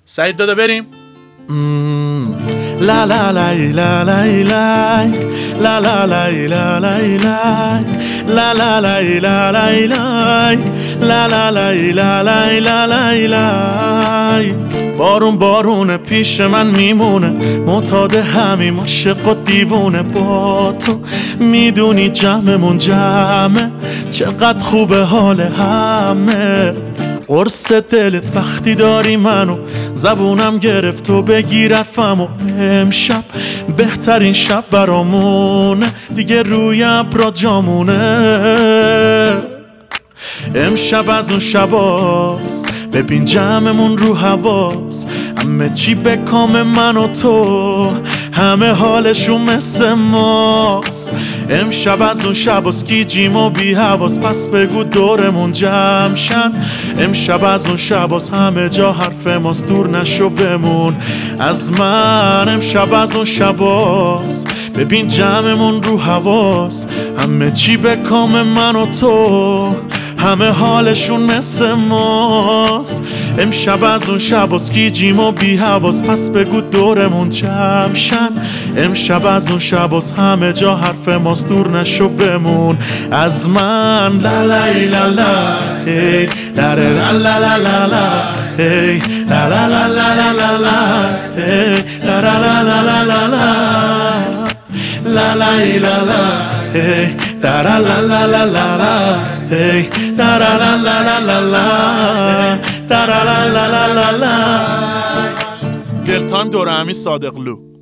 سعید داده بریم. لا لا لا لا لا لا لا لا لا لا لا لا لا لا لا لا لا لا لا. بارون پیش من میمونه، معتاد همیم عاشق و دیوونه. با تو میدونی جمعمون جمعه، چقدر خوبه حال همه. قرص دلت وقتی داری منو، زبونم گرفت و بگیر حرفمو. امشب بهترین شب برامونه، دیگه روی ابرا جامونه. امشب از اون شباست، ببین جمعمون رو حواس. همه چی به کام من و تو، همه حالشون مثل ماست. امشب از اون شباست، گیجیم و بی حواس. پس بگو دورمون جمع شن. امشب از اون شباست، همه جا حرف ماست. دور نشو بمون از من. امشب از اون شباست، ببین جمعمون رو حواس. همه چی به کام من و تو، همه حالشون مثل ماست. امشب از اون شباست، گیجیم و بی حواس. پس بگو دورمون جمع شن. امشب از اون شباست، همه جا حرف ماست. دور نشو بمون از من. لا لا لا لا هی لا لا لا لا لا لا هی لا لا لا لا لا لا هی لا لا لا لا لا لا لا لا لا لا هی لا لا لا لا لا لا هی لا لا لا لا لا لا لا لا لا لا لا. دلتان دور همی صادقلو.